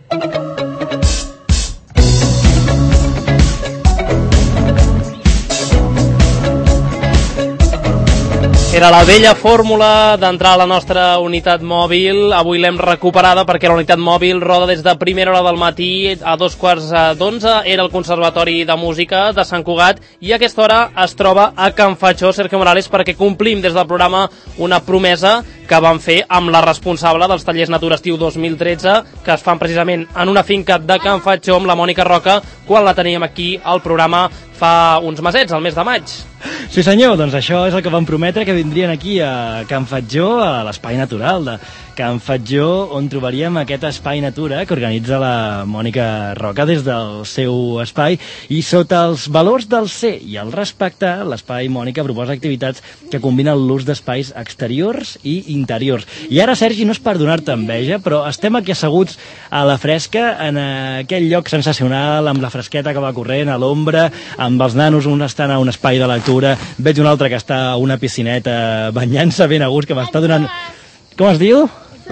Era la vella fórmula d'entrar a la nostra unitat mòbil. Avui l'hem recuperada perquè la unitat mòbil roda des de primera hora del matí a 11:15. Era el Conservatori de Música de Sant Cugat i a aquesta hora es troba a Can Fatxó, Sergio Morales, perquè complim des del programa una promesa que vam fer amb la responsable dels tallers Natura Estiu 2013, que es fan precisament en una finca de Can Fatxó, amb la Mònica Roca, quan la teníem aquí al programa fa uns mesets, al mes de maig. Sí senyor, doncs això és el que vam prometre, que vindrien aquí a Can Fatxó, a l'espai natural de Can Fatxó, on trobaríem aquest espai natura que organitza la Mònica Roca des del seu espai, i sota els valors del ser i el respectar, l'espai Mònica proposa activitats que combinen l'ús d'espais exteriors i interiors. I ara, Sergi, no és per donar-te enveja, però estem aquí asseguts a la fresca, en aquell lloc sensacional, amb la fresqueta que va corrent, a l'ombra, amb els nanos, un estan a un espai de lectura, veig un altre que està a una piscineta banyant-se ben a gust, que m'està donant... Com es diu?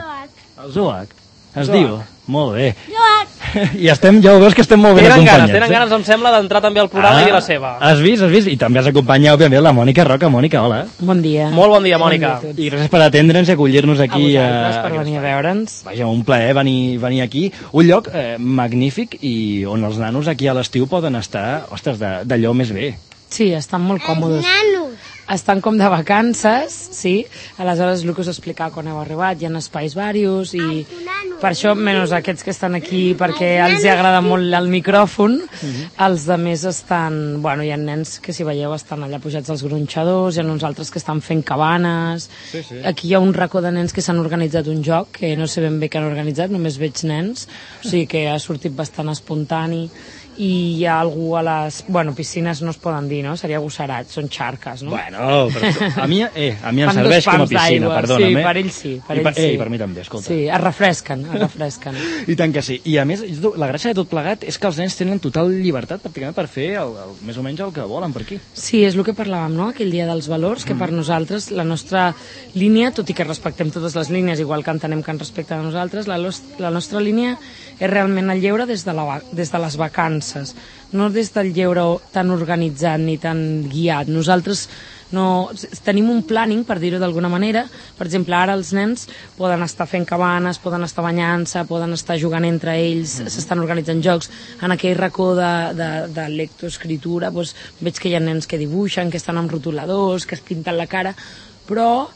El Zoac. Es diu? Molt bé. I estem, ja ho veus que estem molt ben acompanyats. Tenen ganes, em sembla, d'entrar també al programa i dir la seva. Has vist? I també has acompanyat, òbviament, la Mònica Roca. Mònica, hola. Bon dia. Molt bon dia, Mònica. I gràcies per atendre'ns i acollir-nos aquí. A vosaltres, per venir a veure'ns. Vaja, un plaer venir aquí. Un lloc magnífic i on els nanos aquí a l'estiu poden estar, ostres, d'allò més bé. Sí, estan molt còmodes. Estan com de vacances, sí. Aleshores, el que us explicava quan heu arribat, hi ha espais varios i per això, menys aquests que estan aquí perquè els hi agrada molt el micròfon, els de més estan... Bueno, hi ha nens que, si veieu, estan allà pujats als gronxadors, hi ha uns altres que estan fent cabanes. Aquí hi ha un racó de nens que s'han organitzat un joc, que no sé ben bé què han organitzat, només veig nens, o sigui que ha sortit bastant espontani. I hi ha algú a les... Bueno, piscines no es poden dir, no? Seria gosserat, són xarques, no? Bueno, però a mi em serveix com a piscina, perdona'm. Sí, per ells sí. Per mi també, escolta. Sí, es refresquen. I tant que sí. I a més, la gràcia de tot plegat és que els nens tenen total llibertat pràcticament per fer més o menys el que volen per aquí. Sí, és el que parlàvem, no?, aquell dia dels valors, que per nosaltres la nostra línia, tot i que respectem totes les línies, igual que entenem que ens respecten a nosaltres, la nostra línia és realment el lleure des de les vacances, no des del lleure tan organitzat ni tan guiat. Nosaltres tenim un planning, per dir-ho d'alguna manera. Per exemple, ara els nens poden estar fent cabanes, poden estar banyant-se, poden estar jugant entre ells, s'estan organitzant jocs. En aquell racó de lectoescritura veig que hi ha nens que dibuixen, que estan amb rotuladors, que es pinten la cara, però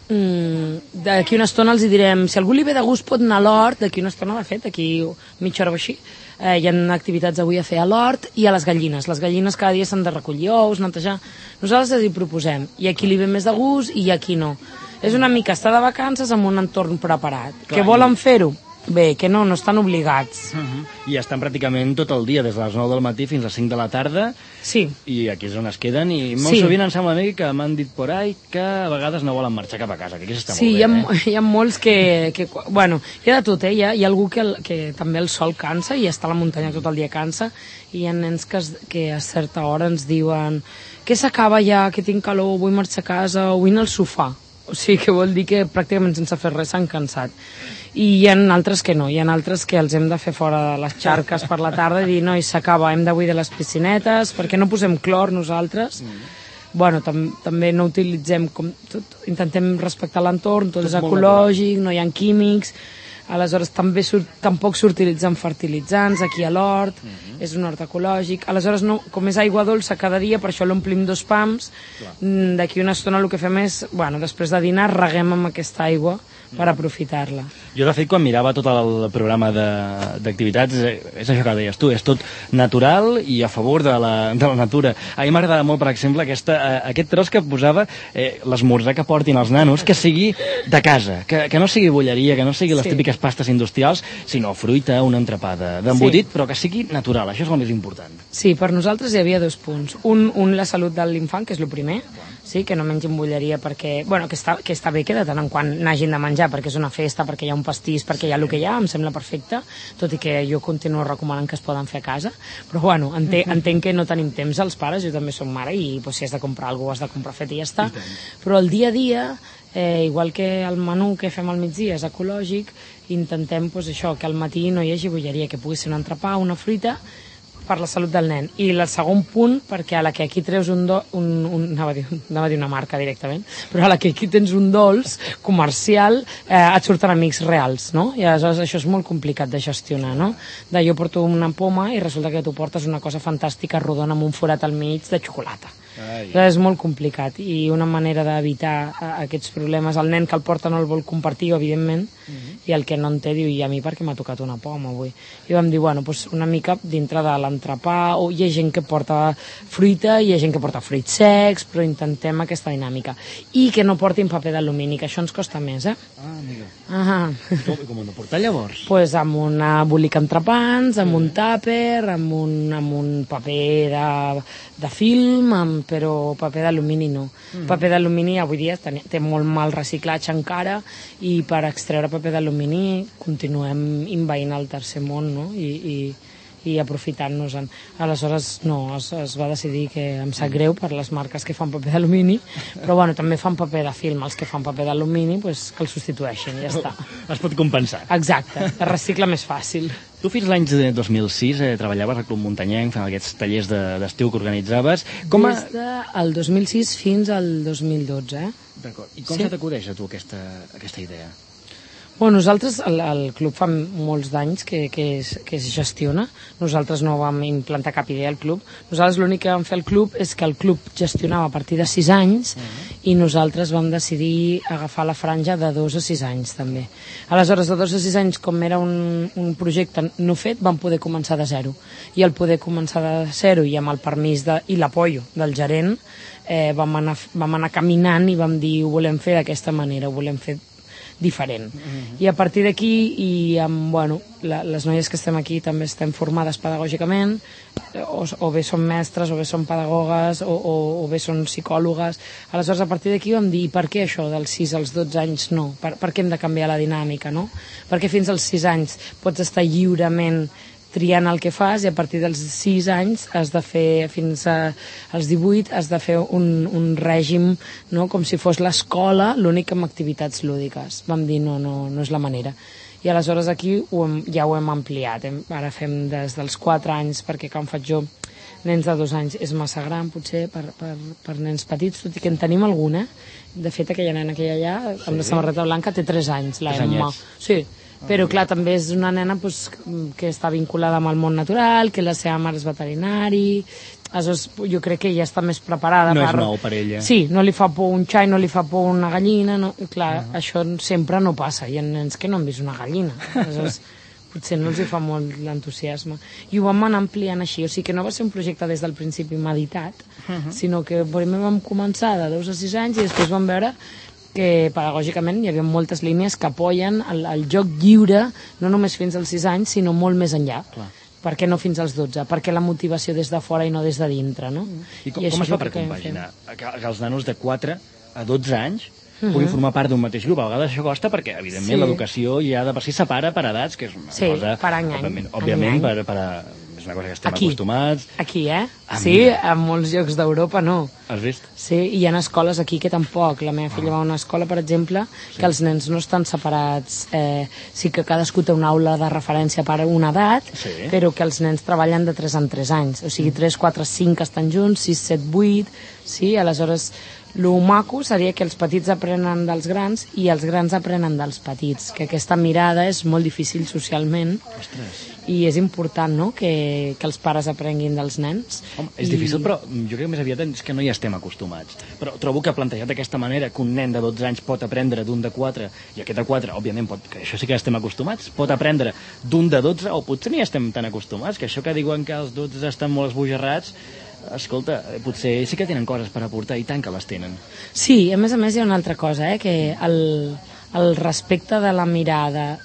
d'aquí una estona els direm, si algú li ve de gust pot anar a l'hort, d'aquí una estona, de fet, d'aquí mitja hora o així, hi ha activitats avui a fer a l'hort i a les gallines. Les gallines cada dia s'han de recollir ous, netejar. Nosaltres els hi proposem, i aquí li ve més de gust i aquí no. És una mica estar de vacances amb un entorn preparat. Que volen fer-ho? Bé, que no estan obligats. I estan pràcticament tot el dia, des de les 9 del matí fins a les 5 de la tarda. Sí. I aquí és on es queden, i molt sovint em sembla a mi que m'han dit por ahí que a vegades no volen marxar cap a casa, que aquí s'està molt bé. Sí, hi ha molts que... Bueno, hi ha de tot, hi ha algú que també el sol cansa i està a la muntanya tot el dia cansa, i hi ha nens que a certa hora ens diuen que s'acaba ja, que tinc calor, vull marxar a casa, o vull anar al sofà. O sigui, que vol dir que pràcticament sense fer res s'han cansat. I hi ha altres que no, hi ha altres que els hem de fer fora de les xarques per la tarda i dir, no, i s'acaba, hem de buidar les piscinetes, perquè no posem clor nosaltres. Bueno, també no utilitzem, intentem respectar l'entorn, tot és ecològic, no hi ha químics, aleshores tampoc s'utilitzen fertilitzants aquí a l'hort, és un hort ecològic, aleshores com és aigua dolça cada dia, per això l'omplim 2 pams, d'aquí una estona el que fem és, després de dinar reguem amb aquesta aigua per aprofitar-la. Jo, de fet, quan mirava tot el programa d'activitats, és això que deies tu, és tot natural i a favor de la natura. A mi m'agrada molt, per exemple, aquest tros que posava, l'esmorzar que portin els nanos, que sigui de casa, que no sigui bolleria, que no sigui les típiques pastes industrials, sinó fruita, un entrepà d'embotit, però que sigui natural, això és el més important. Sí, per nosaltres hi havia 2 punts. Un, la salut de l'infant, que és el primer, sí, que no mengin bolleria perquè... Bueno, que està bé que de tant en quant n'hagin de menjar, perquè és una festa, perquè hi ha un pastís, perquè hi ha el que hi ha, em sembla perfecte, tot i que jo continuo recomanant que es poden fer a casa, però bueno, entenc que no tenim temps els pares, jo també soc mare, i si has de comprar alguna cosa has de comprar fet i ja està, però el dia a dia igual que el menú que fem al migdia és ecològic, intentem doncs, això, que al matí no hi hagi bolleria, que pugui ser un entrepà, una fruita, per la salut del nen. I el segon punt, perquè a la que aquí treus anava a dir una marca directament, però a la que aquí tens un dolç comercial, et surten amics reals, no? I aleshores això és molt complicat de gestionar, no? Jo porto una poma i resulta que tu portes una cosa fantàstica rodona amb un forat al mig de xocolata. És molt complicat i una manera d'evitar aquests problemes, el nen que el porta no el vol compartir, evidentment, i el que no en té diu, i a mi perquè m'ha tocat una poma avui? I vam dir, bueno, doncs una mica dintre de l'entrepà, o hi ha gent que porta fruita, hi ha gent que porta fruits secs, però intentem aquesta dinàmica. I que no portin paper d'alumini, que això ens costa més, amiga. Com ho hem de portar llavors? Doncs amb un embolic entrepans, amb un tàper, amb un paper de film, però paper d'alumini no. Paper d'alumini avui dia té molt mal reciclatge encara, i per extreure paper d'alumini continuem envaint el tercer món, no? I aprofitant-nos-en. Aleshores, no, es va decidir que em sap greu per les marques que fan paper d'alumini, però bueno, també fan paper de film, els que fan paper d'alumini, doncs que el substitueixin, ja està. Es pot compensar. Exacte, es recicla més fàcil. Tu fins l'any 2006 treballaves al Club Muntanyenc, fent aquests tallers d'estiu que organitzaves. Des del 2006 fins al 2012, D'acord. I com se t'acudeix a tu aquesta idea? Bueno, nosaltres, el club fa molts d'anys que es gestiona. Nosaltres no vam implantar cap idea al club. Nosaltres l'únic que vam fer al club és que el club gestionava a partir de 6 anys i nosaltres vam decidir agafar la franja de 2 a 6 anys també. Aleshores, de 2 a 6 anys, com era un projecte no fet, vam poder començar de zero. I al poder començar de zero i amb el permís i l'apoio del gerent, vam anar caminant i vam dir ho volem fer d'aquesta manera, ho volem fer diferent. I a partir d'aquí, i amb, bueno, les noies que estem aquí també estem formades pedagògicament, o bé són mestres, o bé són pedagogues, o bé són psicòlogues. Aleshores, a partir d'aquí vam dir, per què això dels 6 als 12 anys no? Per què hem de canviar la dinàmica, no? Perquè fins als 6 anys pots estar lliurement triant el que fas, i a partir dels 6 anys has de fer, fins als 18 has de fer un règim, no? Com si fos l'escola, l'únic amb activitats lúdiques. Vam dir no és la manera. I aleshores aquí ja ho hem ampliat. Ara fem des dels 4 anys, perquè com faig jo, nens de 2 anys és massa gran potser per nens petits, tot i que en tenim alguna. De fet, aquella nena que hi ha allà, amb la samarreta blanca, té 3 anys, la Emma. Sí, però clar, també és una nena que està vinculada amb el món natural, que la seva mare és veterinari. Aleshores, jo crec que ja està més preparada. No és nou per ella. Sí, no li fa por un xai, no li fa por una gallina. Clar, això sempre no passa. Hi ha nens que no han vist una gallina. Aleshores, potser no els hi fa molt l'entusiasme. I ho vam anar ampliant així. O sigui que no va ser un projecte des del principi meditat, sinó que primer vam començar de 2 a 6 anys i després vam veure que pedagògicament hi havia moltes línies que apoyen el joc lliure, no només fins als 6 anys, sinó molt més enllà. Clar. Per què no fins als 12? Per què la motivació des de fora i no des de dintre, no? I com es fa per compaginar que els nanos de 4 a 12 anys puguin formar part d'un mateix grup? A vegades això costa perquè, evidentment, l'educació ja de per si separa per edats, que és una cosa... Sí, per any. Òbviament, és una cosa que estem acostumats. Aquí, Sí, en molts llocs d'Europa no. Has vist? Sí, i hi ha escoles aquí que tampoc. La meva filla va a una escola, per exemple, que els nens no estan separats. Sí que cadascú té una aula de referència per una edat, però que els nens treballen de 3 en 3 anys. O sigui, 3, 4, 5 estan junts, 6, 7, 8... Sí, aleshores... El maco seria que els petits aprenen dels grans i els grans aprenen dels petits, que aquesta mirada és molt difícil socialment. I és important, no?, que els pares aprenguin dels nens. Home, és difícil, però jo crec que més aviat és que no hi estem acostumats. Però trobo que plantejat d'aquesta manera, que un nen de 12 anys pot aprendre d'un de 4, i aquest de 4, òbviament, que això sí que estem acostumats, pot aprendre d'un de 12, o potser ni estem tan acostumats, que això que diuen que els 12 estan molt esbojarrats, escolta, potser sí que tenen coses per aportar, i tant que les tenen. Sí, a més hi ha una altra cosa, que el respecte de la mirada,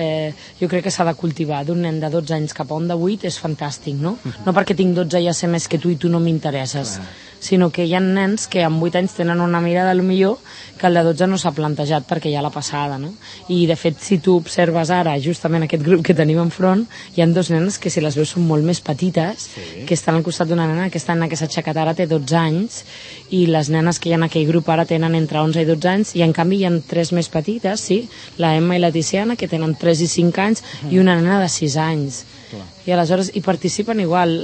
jo crec que s'ha de cultivar d'un nen de 12 anys cap a un de 8 és fantàstic, no? No perquè tinc 12 ja sé més que tu i tu no m'interesses, sinó que hi ha nens que amb 8 anys tenen una mirada a lo millor que el de 12 no s'ha plantejat perquè ja l'ha passada, no? I de fet, si tu observes ara, justament aquest grup que tenim enfront, hi ha 2 nenes que si les veus són molt més petites, que estan al costat d'una nena, aquesta nena que s'ha aixecat ara té 12 anys, i les nenes que hi ha en aquell grup ara tenen entre 11 i 12 anys, i en canvi hi ha 3 més petites, sí, la Emma i la Tiziana, que tenen 3 i 5 anys, i una nena de 6 anys. I aleshores hi participen igual.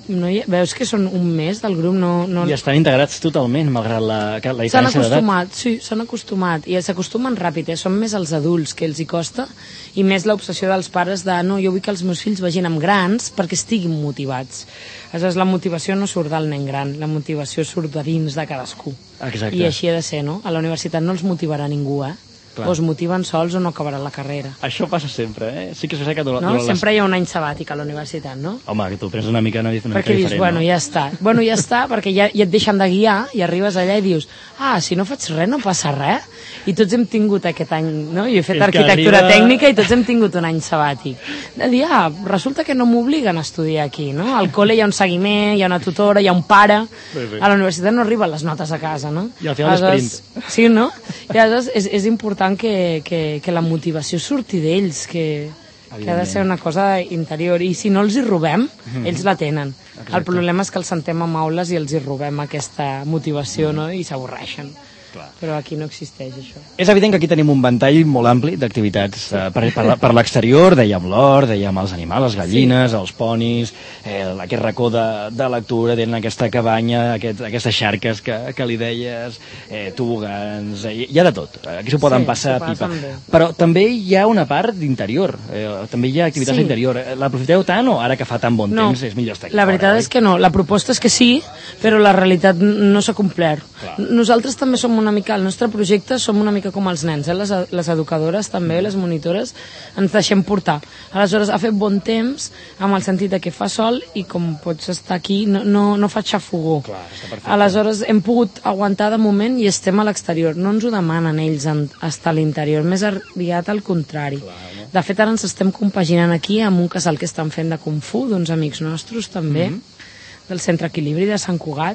Veus que són un mes del grup? I estan integrats totalment, malgrat la diferència d'edat. S'han acostumat, sí, s'han acostumat. I s'acostumen ràpid, són més els adults que els hi costa, i més l'obsessió dels pares de no, jo vull que els meus fills vagin amb grans perquè estiguin motivats. Aleshores, la motivació no surt del nen gran, la motivació surt de dins de cadascú. Exacte. I així ha de ser, no? A la universitat no els motivarà ningú, o es motiven sols o no acabaran la carrera. Això passa sempre, Sí que és veritat que no? Sempre hi ha un any sabàtic a la universitat, no? Home, que tu prens una mica diferent. Perquè dius, bueno, ja està. Bueno, ja està, perquè ja et deixen de guiar i arribes allà i dius, si no faig res, no passa res. I tots hem tingut aquest any, no? Jo he fet arquitectura tècnica i tots hem tingut un any sabàtic. De dir, resulta que no m'obliguen a estudiar aquí, no? Al col·le hi ha un seguiment, hi ha una tutora, hi ha un pare. A la universitat no arriben les notes a casa, no? I al final l'esprint. Sí, no? I aleshores és important que la motivació surti d'ells, que ha de ser una cosa interior, i si no els hi robem, ells la tenen. Exacte. El problema és que els sentem amb aules i els hi robem aquesta motivació, no? I s'avorreixen. Clar. Però aquí no existeix això. És evident que aquí tenim un ventall molt ampli d'activitats per l'exterior, dèiem l'hort, dèiem els animals, les gallines, els ponis, aquest racó de lectura, tenen aquesta cabanya, aquestes xarques que li deies, tobogans, hi ha de tot, aquí s'ho poden passar pipa. Però també hi ha una part d'interior, també hi ha activitats d'interior. L'aprofiteu tant o ara que fa tan bon temps és millor estar aquí fora? La veritat és que no, la proposta és que sí, però la realitat no s'ha complert. Nosaltres també som una mica, el nostre projecte som una mica com els nens, les educadores també, les monitores, ens deixem portar. Aleshores ha fet bon temps amb el sentit de que fa sol i com pots estar aquí no fa xafogó. Aleshores hem pogut aguantar de moment i estem a l'exterior, no ens ho demanen ells estar a l'interior, més aviat al contrari. De fet ara ens estem compaginant aquí amb un casal que estan fent de Kung Fu, d'uns amics nostres també, del Centre Equilibri de Sant Cugat,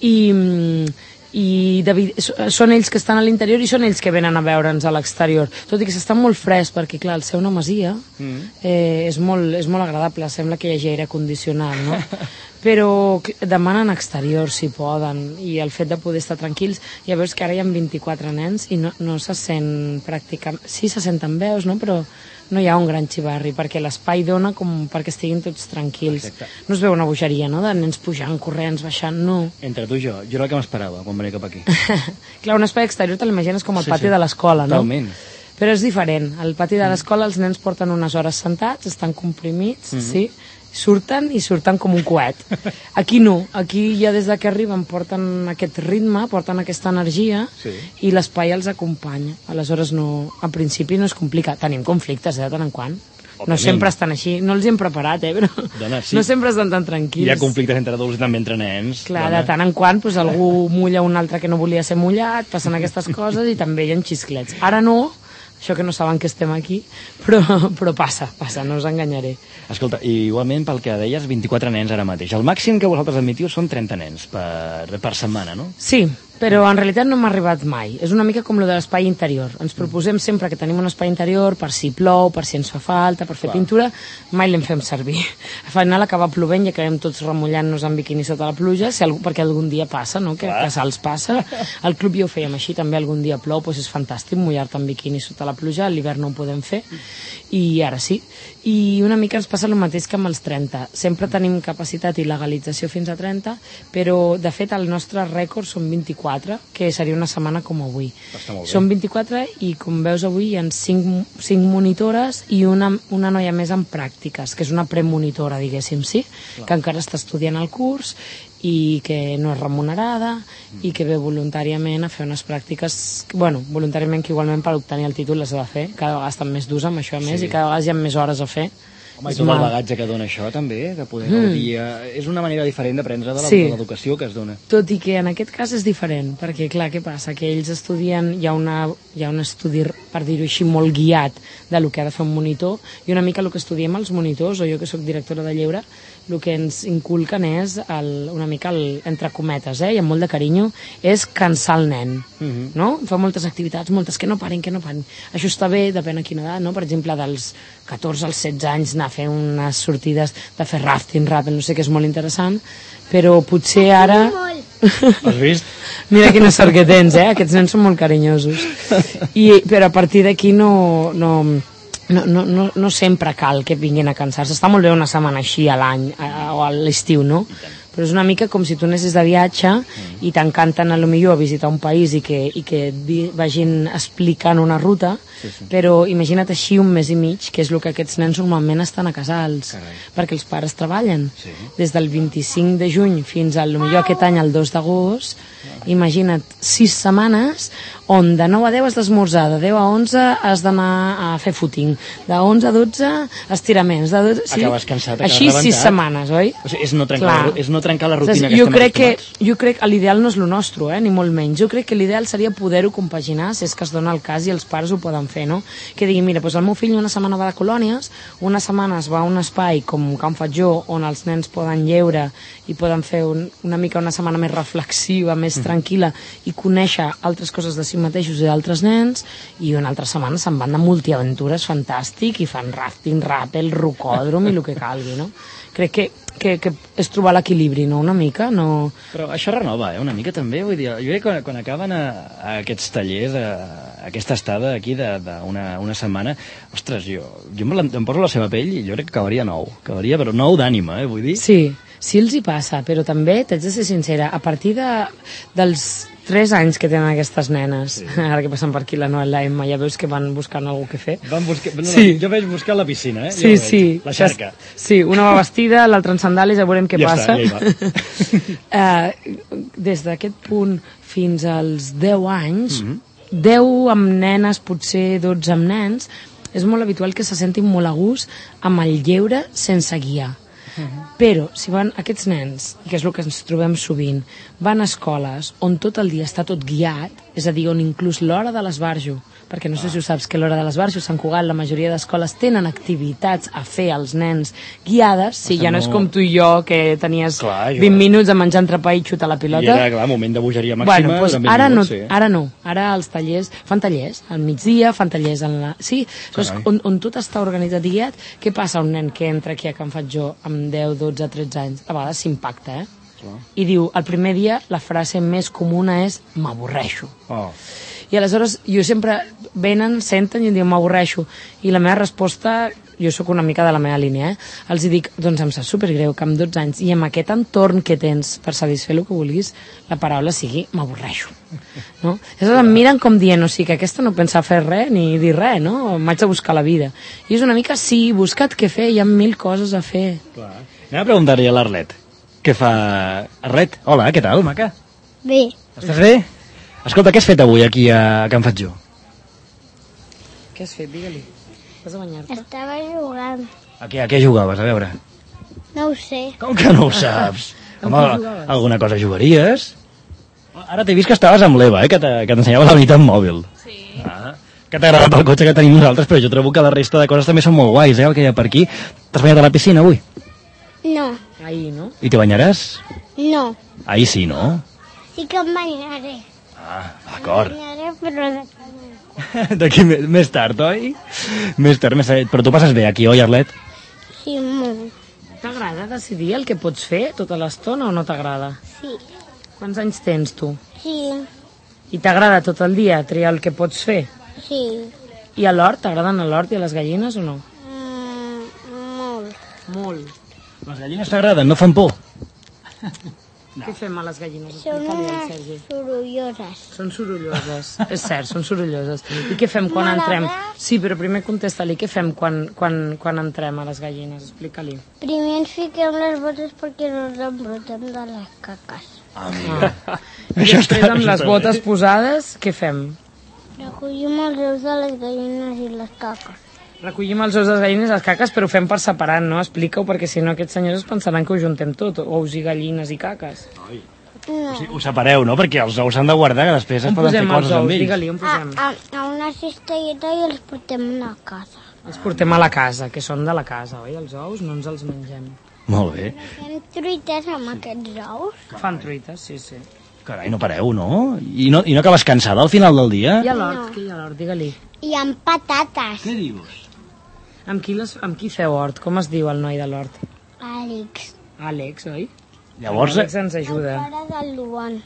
i són ells que estan a l'interior i són ells que venen a veure'ns a l'exterior, tot i que s'està molt fresc perquè clar, el ser una masia és molt agradable, sembla que hi hagi aire condicionat, no? Però demanen exterior si poden, i el fet de poder estar tranquils, ja veus que ara hi ha 24 nens i no se sent pràcticament, sí se senten veus, no? Però no hi ha un gran xivarri, perquè l'espai dona com perquè estiguin tots tranquils. No es veu una bogeria, no?, de nens pujant, corrents, baixant, no. Entre tu i jo era el que m'esperava quan venia cap aquí. Clar, un espai exterior te l'imagines com el pati de l'escola, no? Totalment. Però és diferent. Al pati de l'escola els nens porten unes hores sentats, estan comprimits, sí, surten com un coet. Aquí no, aquí ja des que arriben porten aquest ritme, porten aquesta energia i l'espai els acompanya. Aleshores al principi no és complicat, tenim conflictes de tant en quant. No sempre estan així, no els hem preparat, però no sempre estan tan tranquils. Hi ha conflictes entre adults i també entre nens. Clar, de tant en quant algú mulla un altre que no volia ser mullat, passen aquestes coses i també hi ha xisclets. Ara no, això que no saben que estem aquí, però passa, no us enganyaré. Escolta, i igualment pel que deies, 24 nens ara mateix. El màxim que vosaltres admitiu són 30 nens per setmana, no? Sí, però en realitat no hem arribat mai. És una mica com lo de l'espai interior. Ens proposem sempre que tenim un espai interior per si plou, per si ens fa falta, per fer pintura, mai l'hem fem servir. Al final acaba plovent i acabem tots remullant-nos en biquini sota la pluja, perquè algun dia passa, no?, que a Sals passa. Al club ja ho fèiem així, també algun dia plou, doncs és fantàstic mullar-te en biquini sota la pluja, a l'hivern no ho podem fer, i ara sí. I una mica ens passa el mateix que amb els 30. Sempre tenim capacitat i legalització fins a 30, però de fet el nostre rècord són 24, que seria una setmana com avui. Són 24 i com veus avui hi ha 5 monitores i una noia més en pràctiques, que és una premonitora, diguéssim, sí, que encara està estudiant el curs i que no és remunerada i que ve voluntàriament a fer unes pràctiques, bueno, voluntàriament que igualment per obtenir el títol les ha de fer, cada vegada estan més durs amb això a més i cada vegada hi ha més hores a fer. Home, i tot el bagatge que dona això també, de poder gaudir, és una manera diferent d'aprendre de l'educació que es dona. Tot i que en aquest cas és diferent, perquè clar, què passa? Que ells estudien, hi ha un estudi per dir-ho així, molt guiat de lo que ha de fer un monitor, i una mica el que estudiem els monitors, o jo que sóc directora de lleure, el que ens inculquen és una mica, entre cometes, i amb molt de carinyo, és cansar el nen, no? Fa moltes activitats, moltes que no parin. Això està bé, depèn a quina edat, no? Per exemple, dels 14 als 16 anys anar a fer unes sortides de fer rafting, rappel, no sé, que és molt interessant, però potser ara... Has vist? Mira quina sort que tens, aquests nens són molt carinyosos. Però a partir d'aquí no sempre cal que vinguin a cansar-se. Està molt bé una setmana així a l'any o a l'estiu, no? Però és una mica com si tu anessis de viatge i t'encanten potser a visitar un país i que et vagin explicant una ruta, però imagina't així un mes i mig, que és el que aquests nens normalment estan a casals, perquè els pares treballen. Des del 25 de juny fins al potser aquest any, el 2 d'agost, imagina't 6 setmanes on de 9 a 10 has d'esmorzar, de 10 a 11 has d'anar a fer footing, de 11 a 12 estiraments, de 12... Acabes cansat, acabes així rebentat. 6 setmanes, oi? O sigui, és no trencar la rutina que jo estem acostumats. Jo crec que l'ideal no és el nostre, ni molt menys. Jo crec que l'ideal seria poder-ho compaginar, si és que es dona el cas i els pares ho poden fer, no? Que diguin, mira, doncs el meu fill una setmana va de colònies, una setmana es va a un espai com Can Fatjó, on els nens poden lleure i poden fer una mica una setmana més reflexiva, més tranquil·la, i conèixer altres coses de si mateixos i d'altres nens, i una altra setmana se'n van de multiaventures fantàstic i fan rafting, rappel, rocòdrom i el que calgui, no? Crec que és trobar l'equilibri, no? Una mica, no... Però això renova, una mica també, vull dir, jo crec que quan acaben aquests tallers, aquesta estada aquí d'una setmana, ostres, jo em poso la seva pell i jo crec que acabaria però nou d'ànima, vull dir. Sí els hi passa, però també, t'haig de ser sincera, a partir dels 3 anys que tenen aquestes nenes, ara que passen per aquí la Noel, la Emma, ja veus que van buscant algú que fer. Jo vaig buscar la piscina, Sí. La xarca. Sí, una va vestida, l'altra en sandàlies, ja veurem què passa. Ja està, Des d'aquest punt fins als 10 anys, 10 amb nenes, potser 12 amb nens, és molt habitual que se sentin molt a gust amb el lleure sense guiar. Però si van aquests nens, que és el que ens trobem sovint, van a escoles on tot el dia està tot guiat, és a dir, on inclús l'hora de l'esbarjo, perquè no sé si ho saps, que l'hora de l'esbarjo a Sant Cugat la majoria d'escoles tenen activitats a fer als nens guiades, ja no és com tu i jo que tenies 20 minuts a menjar entrepà i xutar la pilota. I era, clar, moment de bogeria màxima. Bueno, doncs ara no, ara els tallers fan tallers al migdia, fan tallers sí, on tot està organitzat i guiat. Què passa a un nen que entra aquí a Can Fatjó amb 10, 12, 13 anys? A vegades s'impacta, i diu, el primer dia la frase més comuna és m'avorreixo. I aleshores jo sempre venen, senten i em diuen m'avorreixo, i la meva resposta, jo sóc una mica de la meva línia, els dic, doncs em sap supergreu que amb 12 anys i amb aquest entorn que tens per satisfer el que vulguis, la paraula sigui m'avorreixo, no? Aleshores em miren com dient, o sigui que aquesta no pensa fer res ni dir res, no? M'haig de buscar la vida. I és una mica, sí, busca't què fer, hi ha 1000 coses a fer. Anem a preguntar-li a l'Arlet. Què fa... Arlet, hola, què tal, maca? Bé. Estàs bé? Escolta, què has fet avui aquí a Can Fatjó? Què has fet? Digue-li. Vas a banyar-te? Estava jugant. A què jugaves? A veure. No ho sé. Com que no ho saps? Home, alguna cosa jugaries? Ara t'he vist que estaves amb l'Eva, que t'ensenyava la unitat mòbil. Sí. Que t'ha agradat el cotxe que tenim nosaltres, però jo trobo que la resta de coses també són molt guais, el que hi ha per aquí. T'has banyat a la piscina avui? No. Ahir, no? I t'hi banyaràs? No. Ahir sí, no? Sí que em banyaré. D'acord. Em banyaré, però D'aquí més tard, oi? Més tard. Però tu passes bé aquí, oi, Arlet? sí, molt. T'agrada decidir el que pots fer tota l'estona o no t'agrada? Sí. Quants anys tens, tu? Sí. I t'agrada tot el dia triar el que pots fer? Sí. I a l'hort? T'agraden a l'hort i a les gallines o no? Molt. Molt. Les gallines t'agraden, no fan por? Què fem a les gallines? Són Explica-li al unes Sergi. sorolloses. Són sorolloses. És cert, són sorolloses. I què fem quan entrem? Sí, però primer contesta-li. Què fem quan entrem a les gallines? Explica-li. Primer ens fiquem les botes perquè no ens embrutem de les caques. I després amb les botes posades, què fem? Recollim els ous de les gallines i les caques. Recollim els ous de les gallines i les caques, però ho fem per separat, no? Explica-ho, perquè si no aquests senyors pensaran que ho juntem tot, ous i gallines i caques. No. O sigui, ho separeu, no? Perquè els ous s'han de guardar, que després es poden fer coses amb ells. Digue-li, on posem? A una cistelleta i els portem a la casa. Els portem a la casa, que són de la casa, oi? Els ous no ens els mengem. Molt bé. Fem truites amb aquests ous. Fan truites, sí, sí. Carai, no pareu, no? I no acabes cansada al final del dia? I a l'hort, què hi ha a l'hort? Digue-li. I amb patates. Què dius? Amb qui feu hort? Com es diu el noi de l'hort? Àlex. Àlex, oi? Llavors, Àlex ens ajuda. El pare del Luan.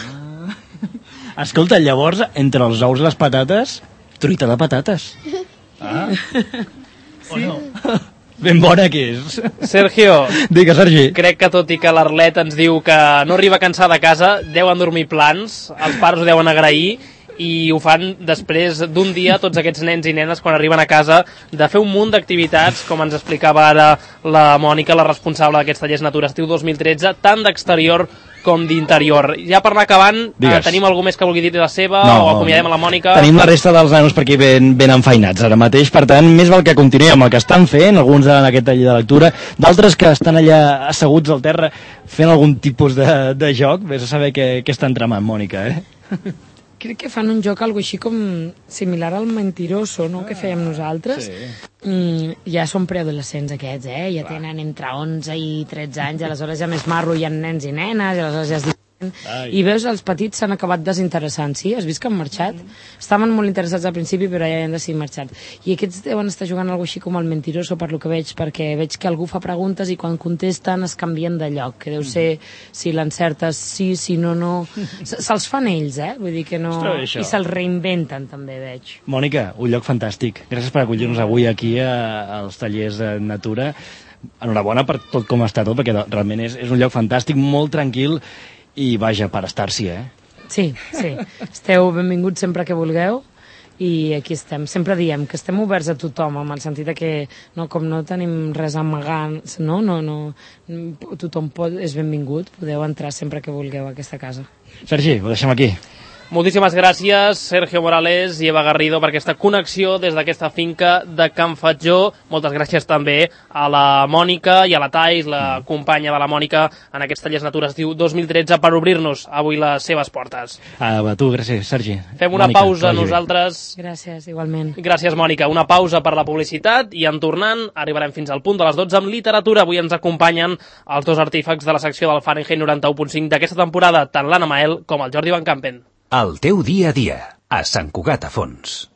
escolta, llavors, entre els ous i les patates, truita de patates. Ah? O no? Ben bona que és. Sergio, Digues, Sergi. crec que tot i que l'Arlet ens diu que no arriba cansada a casa, deuen dormir plans, els pares ho deuen agrair, i ho fan després d'un dia tots aquests nens i nenes quan arriben a casa de fer un munt d'activitats, com ens explicava ara la Mònica, la responsable d'aquests tallers Natura Estiu 2013, tant d'exterior com d'interior. Ja per anar acabant, tenim algú més que vulgui dir la seva, o acomiadem a la Mònica? Tenim la resta dels nanos per aquí ben enfeinats ara mateix, per tant, més val que continuï amb el que estan fent, alguns en aquest taller de lectura, d'altres que estan allà asseguts al terra fent algun tipus de joc. Vés a saber què estan tramant, Mònica, Crec que fan un joc algo així com similar al Mentiroso, no?, que fèiem nosaltres. Sí. Ja són preadolescents aquests, ja tenen entre 11 i 13 anys, aleshores ja més marro, hi ha nens i nenes, i aleshores ja es diferent. I veus, els petits s'han acabat desinteressant, sí? Has vist que han marxat? Estaven molt interessats al principi, però ja han decidit marxar. I aquests deuen estar jugant alguna així com el Mentiroso, per lo que veig, perquè veig que algú fa preguntes i quan contesten es canvien de lloc, que deu ser si l'encertes sí, si no, no. Se'ls fan ells, vull dir que no... I se'ls reinventen, també, veig. Mònica, un lloc fantàstic. Gràcies per acollir-nos avui aquí als tallers de Natura. Enhorabona per tot com està tot, perquè realment és un lloc fantàstic, molt tranquil, i vaja, per estar-s'hi, Sí. Esteu benvinguts sempre que vulgueu i aquí estem. Sempre diem que estem oberts a tothom, en el sentit que com no tenim res a amagar, tothom és benvingut, podeu entrar sempre que vulgueu a aquesta casa. Sergi, ho deixem aquí. Moltíssimes gràcies, Sergio Morales i Eva Garrido, per aquesta connexió des d'aquesta finca de Can Fatjó. Moltes gràcies també a la Mònica i a la Thais, la companya de la Mònica, en aquests tallers Natura Estiu 2013, per obrir-nos avui les seves portes. A tu, gràcies, Sergi. Fem una pausa nosaltres. Gràcies, igualment. Gràcies, Mònica. Una pausa per la publicitat i en tornant arribarem fins al punt de les 12 amb literatura. Avui ens acompanyen els dos artífecs de la secció del Fahrenheit 91.5 d'aquesta temporada, tant l'Anna Mael com el Jordi Van Campen. El teu dia a dia, a Sant Cugat a Fons.